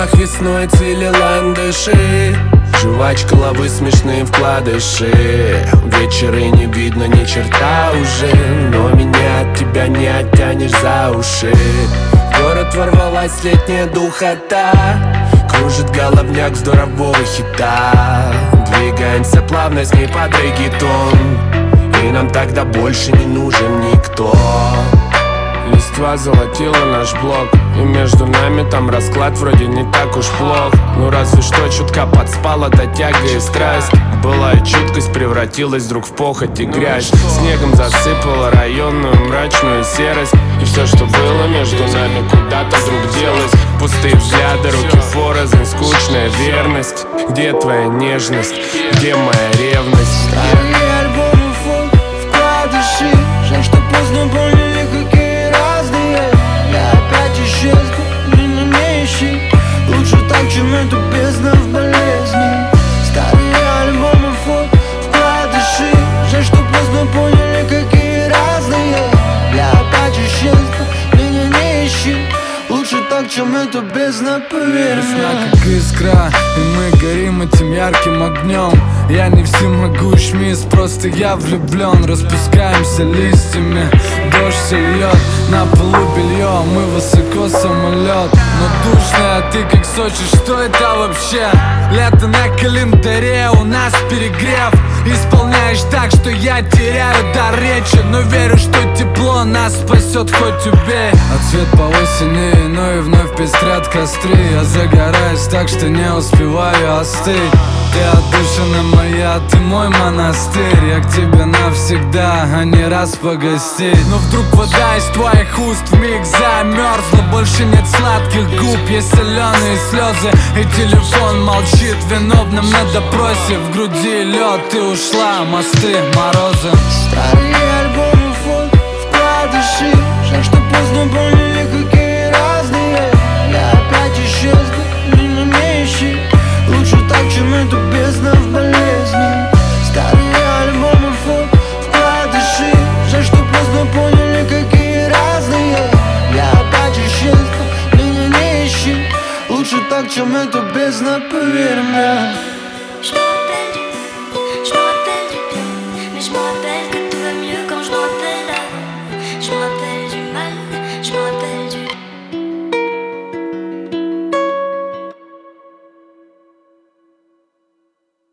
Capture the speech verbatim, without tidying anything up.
альбомах весной цвели ландыши, жвачка, лавы, смешные вкладыши. Вечеры не видно ни черта уже, но меня от тебя не оттянешь за уши. В город ворвалась летняя духота, кружит головняк здорового хита. Двигаемся плавно с ней под реггетон, и нам тогда больше не нужен никто. Листва золотила наш блок, и между нами там расклад вроде не так уж плох. Ну разве что чутка подспала та тяга и страсть. Былая чуткость превратилась вдруг в похоть и грязь. Снегом засыпала районную мрачную серость, и все, что было между нами, куда-то вдруг делось. Пустые взгляды, руки порознь, скучная верность. Где твоя нежность, где моя ревность? Старые альбомы, фон, вкладыши. Жаль, что поздно поняли, какие разные. Я опять исчезну, меня не ищи. Лучше так, чем эту бездна в болезни. Старые альбомы, фон, вкладыши. Жаль, что поздно поняли, какие разные. Я опять исчезну, меня не ищи. Лучше так, чем эту бездна, поверь мне. Весна как искра, и мы горим этим ярким огнем. Я не всемогущ, мисс, просто я влюблен. Распускаемся листьями, дождь все льет, на полу белье, мы высоко самолет. Но душно, а ты как Сочи, что это вообще? Лето на календаре, у нас перегрев. Исполняешь так, что я теряю дар речи, но верю, что тепло нас спасет, хоть убей. А цвет по осени, ну и вновь пестрят костры. Я загораюсь так, что не успеваю остыть. Ты отдушина моя, ты мой монастырь. Я к тебе навсегда, а не раз погостить. Но вдруг вода из твоих уст вмиг замерзла. Больше нет сладких губ, есть соленые слезы. И телефон молчит в виновном на допросе. В груди лед, ты ушла, мосты, морозы. Старые альбомы, фон, вкладыши. Жаль, что поздно поняли, какие разные. Я опять исчезну, меня не ищи. Лучше так, чем эту бездна в болезни. Старые альбомы, фон, вкладыши. Жаль, что поздно поняли, какие разные. Я опять исчезну, меня не ищи. Лучше так, чем эту бездна, поверь мне.